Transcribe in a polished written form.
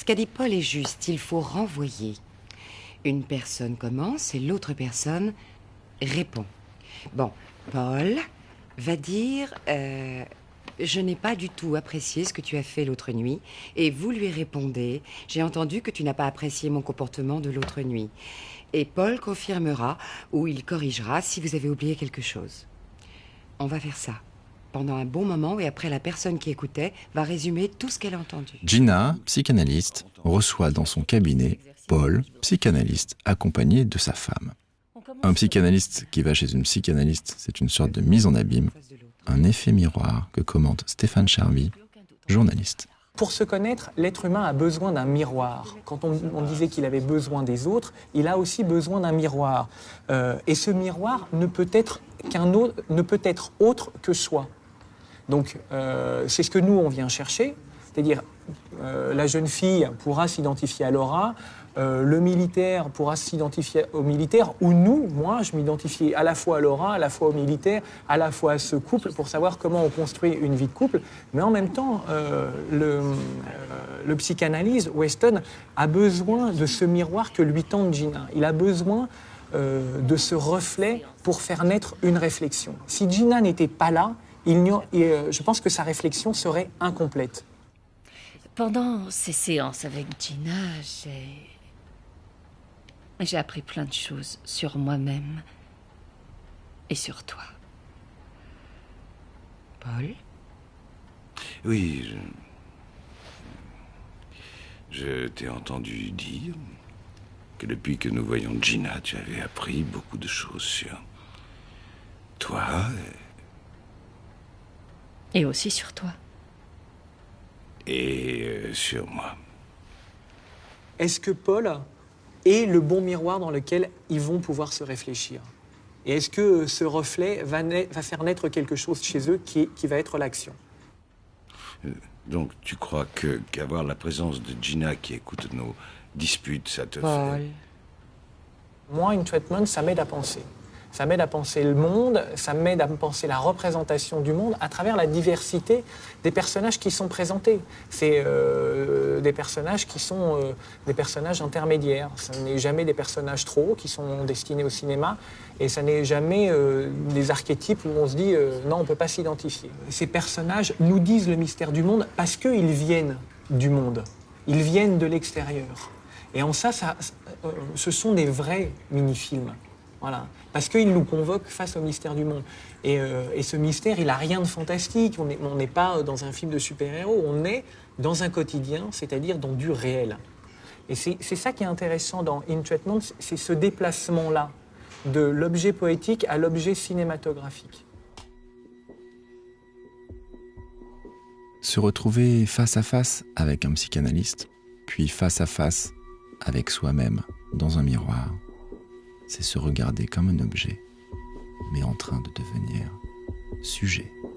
qu'a dit Paul est juste, il faut renvoyer. Une personne commence et l'autre personne répond. Bon, Paul va dire je n'ai pas du tout apprécié ce que tu as fait l'autre nuit. Et vous lui répondez j'ai entendu que tu n'as pas apprécié mon comportement de l'autre nuit. Et Paul confirmera ou il corrigera si vous avez oublié quelque chose. On va faire ça pendant un bon moment et après la personne qui écoutait va résumer tout ce qu'elle a entendu. Gina, psychanalyste, reçoit dans son cabinet Paul, psychanalyste, accompagné de sa femme. Un psychanalyste qui va chez une psychanalyste, c'est une sorte de mise en abîme, un effet miroir que commente Stéphane Charby, journaliste. Pour se connaître, l'être humain a besoin d'un miroir. Quand on disait qu'il avait besoin des autres, il a aussi besoin d'un miroir. Et ce miroir ne peut être autre que soi. Donc, c'est ce que nous, on vient chercher. C'est-à-dire, la jeune fille pourra s'identifier à Laura, le militaire pourra s'identifier au militaire, ou moi, je m'identifie à la fois à Laura, à la fois au militaire, à la fois à ce couple, pour savoir comment on construit une vie de couple. Mais en même temps, le psychanalyste, Weston, a besoin de ce miroir que lui tend Gina. Il a besoin de ce reflet pour faire naître une réflexion. Si Gina n'était pas là, je pense que sa réflexion serait incomplète. Pendant ces séances avec Gina, j'ai appris plein de choses sur moi-même et sur toi. Paul ? Oui, je t'ai entendu dire que depuis que nous voyons Gina, tu avais appris beaucoup de choses sur toi. Et aussi sur toi. Et sur moi. Est-ce que Paul est le bon miroir dans lequel ils vont pouvoir se réfléchir? Et est-ce que ce reflet va faire naître quelque chose chez eux qui va être l'action? Donc tu crois qu'avoir la présence de Gina qui écoute nos disputes, ça te Paul. fait... Moi, In Treatment, ça m'aide à penser. Ça m'aide à penser le monde, ça m'aide à penser la représentation du monde à travers la diversité des personnages qui sont présentés. C'est des personnages qui sont des personnages intermédiaires. Ce n'est jamais des personnages trop qui sont destinés au cinéma et ça n'est jamais des archétypes où on se dit non, on ne peut pas s'identifier. Ces personnages nous disent le mystère du monde parce qu'ils viennent du monde. Ils viennent de l'extérieur. Et en ça, ce sont des vrais mini-films. Voilà. Parce qu'il nous convoque face au mystère du monde. Et ce mystère, il n'a rien de fantastique. On n'est pas dans un film de super-héros. On est dans un quotidien, c'est-à-dire dans du réel. Et c'est ça qui est intéressant dans In Treatment, c'est ce déplacement-là de l'objet poétique à l'objet cinématographique. Se retrouver face à face avec un psychanalyste, puis face à face avec soi-même dans un miroir, c'est se regarder comme un objet, mais en train de devenir sujet.